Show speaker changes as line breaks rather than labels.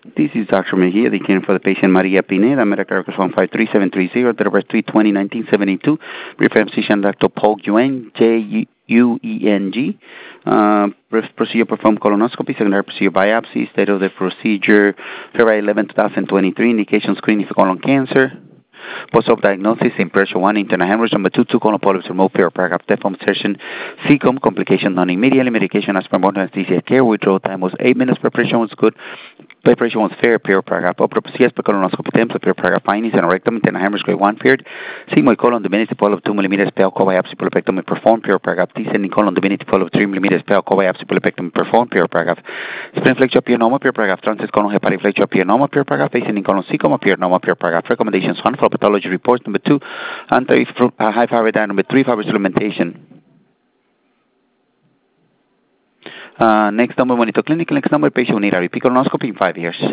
This is Dr. Mejia, the care for the patient Maria Pineda, medical records 153-730, date of birth 3/20/1972. Reference physician Dr. Paul Yuen, J-U-E-N-G. Procedure performed colonoscopy, secondary procedure biopsy, state of the procedure February 11, 2023. Indication screening for colon cancer. Post-op diagnosis, impression 1, internal hemorrhage. Number 2, 2 colon polyps removed, paragraph deform session, CCOM, complication non immediately, medication as per modern anesthesia care, withdrawal time was 8 minutes, preparation was good, preparation was fair, paragraph, procedures per colonoscopy temps, paragraph findings, and rectum, internal hemorrhage grade 1 feared, sigmoid colon divinity polyp 2 millimeters, pale biopsy, polypectomy performed, paragraph, descending colon divinity polyp 3 millimeters, pale biopsy, polypectomy performed, paragraph, spleen flexiopianoma, paragraph, transient colon hepatic flexiopianoma, paragraph, ascending colon CCOM, paragraph, recommendations 1 for pathology reports, number 2, high fiber diet, number 3, fiber supplementation. Next number, monitor clinic. Next number, patient will need a repeat colonoscopy in 5 years.